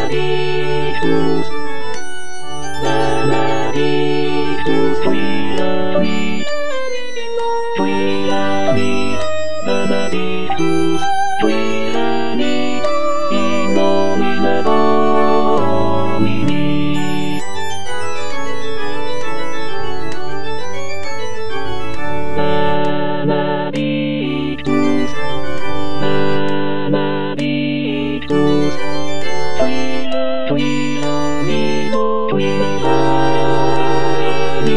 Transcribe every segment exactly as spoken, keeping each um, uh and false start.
Mamadicus, Mamadicus, Twilami, Twilami, Mamadicus, Twilami, in nomine Domini. Mamadicus, Mamadicus, Twilami, Twilami.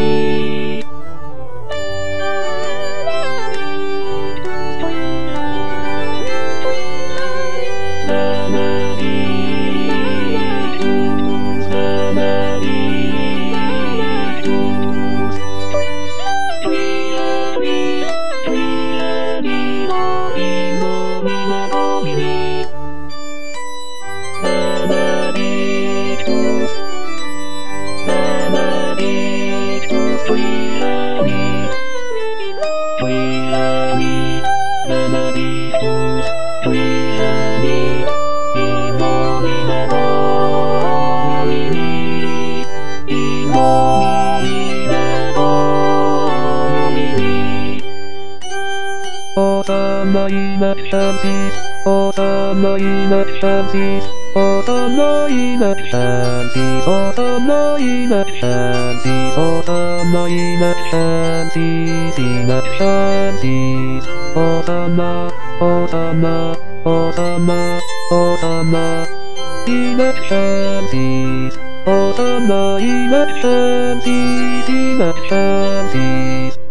Mamadicus, Mamadicus, Twilami, Twilami, in nomine Domini. Mamadicus, Mamadicus, Twilami, Twilami, Mamadicus, Twilami, in nomine Domini, in nomine Domini. Hosanna in excelsis, Hosanna in excelsis, Hosanna in excelsis, Hosanna in excelsis, Hosanna in excelsis, in excelsis, Hosanna, Hosanna, Hosanna, Hosanna, in excelsis, Hosanna in excelsis, in excelsis.